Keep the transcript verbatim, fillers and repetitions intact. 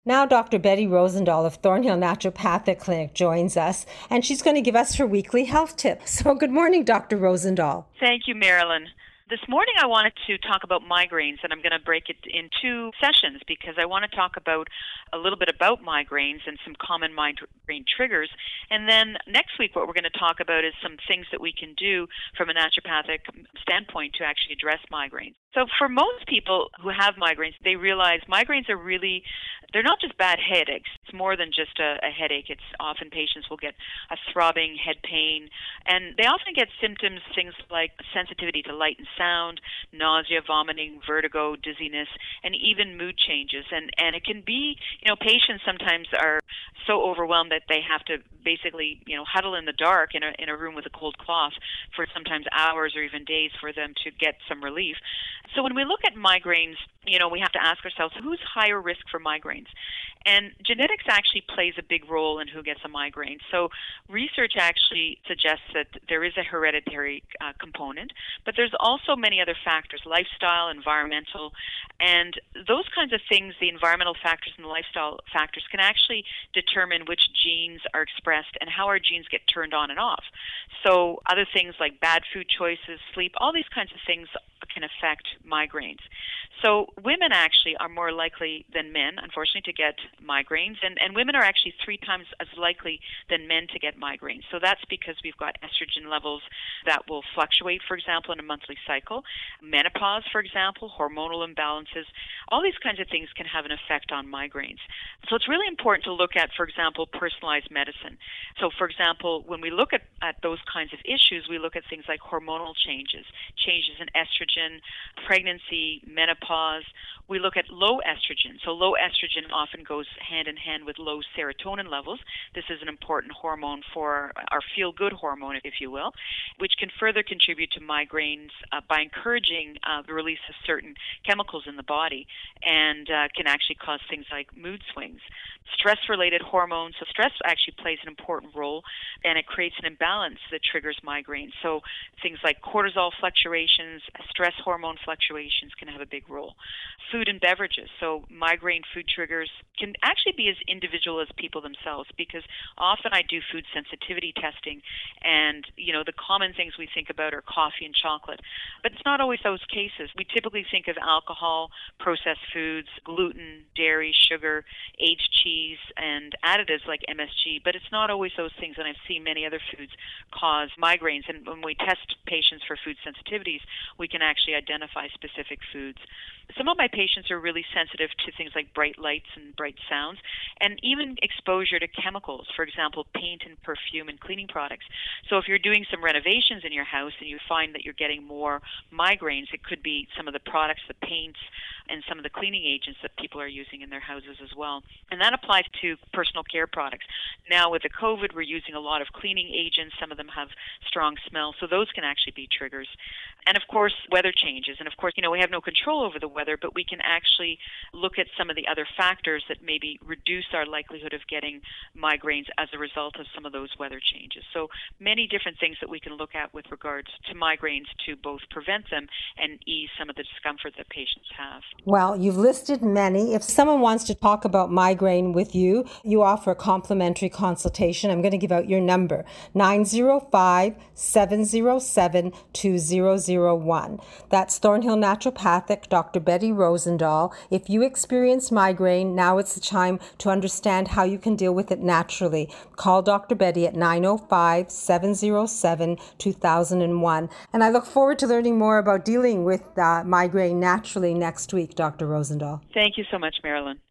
Now Doctor Betty Rosendahl of Thornhill Naturopathic Clinic joins us, and she's going to give us her weekly health tip. So good morning, Doctor Rosendahl. Thank you, Marilyn. This morning I wanted to talk about migraines, and I'm going to break it in two sessions because I want to talk about a little bit about migraines and some common migraine triggers. And then next week what we're going to talk about is some things that we can do from a naturopathic standpoint to actually address migraines. So for most people who have migraines, they realize migraines are really, they're not just bad headaches. It's more than just a, a headache. It's often patients will get a throbbing head pain, and they often get symptoms, things like sensitivity to light and sound, nausea, vomiting, vertigo, dizziness, and even mood changes. And, and it can be, you know, patients sometimes are so overwhelmed that they have to basically, you know, huddle in the dark in a, in a room with a cold cloth for sometimes hours or even days for them to get some relief. So when we look at migraines, you know, we have to ask ourselves, who's higher risk for migraines? And genetics actually plays a big role in who gets a migraine. So research actually suggests that there is a hereditary uh, component, but there's also many other factors, lifestyle, environmental, and those kinds of things, the environmental factors and the lifestyle factors can actually determine which genes are expressed and how our genes get turned on and off. So other things like bad food choices, sleep, all these kinds of things can affect migraines. So women actually are more likely than men, unfortunately, to get migraines, and, and women are actually three times as likely than men to get migraines. So that's because we've got estrogen levels that will fluctuate, for example, in a monthly cycle. Menopause, for example, hormonal imbalances, all these kinds of things can have an effect on migraines. So it's really important to look at, for example, personalized medicine. So, for example, when we look at, at those kinds of issues, we look at things like hormonal changes, changes in estrogen, pregnancy, menopause. We look at low estrogen. So low estrogen often goes hand in hand with low serotonin levels. This is an important hormone for our feel-good hormone, if you will, which can further contribute to migraines uh, by encouraging uh, the release of certain chemicals in the body, and uh, can actually cause things like mood swings. Stress-related hormones. So stress actually plays an important role, and it creates an imbalance that triggers migraines. So things like cortisol fluctuations, stress hormone fluctuations can have a big role. Food and beverages. So migraine food triggers can actually be as individual as people themselves, because often I do food sensitivity testing, and you know the common things we think about are coffee and chocolate, but it's not always those cases. We typically think of alcohol, processed foods, gluten, dairy, sugar, aged cheese, and additives like M S G, but it's not always those things, and I've seen many other foods cause migraines. And when we test patients for food sensitivities, we can actually identify specific foods. Some of my patients are really sensitive to things like bright lights and bright sounds, and even exposure to chemicals, for example, paint and perfume and cleaning products. So if you're doing some renovations in your house and you find that you're getting more migraines, it could be some of the products, the paints, and some of the cleaning agents that people are using in their houses as well. And that applies to personal care products. Now with the COVID, we're using a lot of cleaning agents. Some of them have strong smell, so those can actually be triggers. And of course, weather changes. And of course, you know, we have no control over the weather, but we can actually look at some of the other factors that maybe reduce our likelihood of getting migraines as a result of some of those weather changes. So many different things that we can look at with regards to migraines to both prevent them and ease some of the discomfort that patients have. Well, you've listed many. If someone wants to talk about migraine with you, you offer a complimentary consultation. I'm going to give out your number, nine zero five, seven zero seven, two zero zero one. That's Thornhill Naturopathic, Doctor Betty Rosendahl. If you experience migraine, now it's the time to understand how you can deal with it naturally. Call Doctor Betty at nine zero five, seven zero seven, two thousand one. And I look forward to learning more about dealing with uh, migraine naturally next week, Doctor Rosendahl. Thank you so much, Marilyn.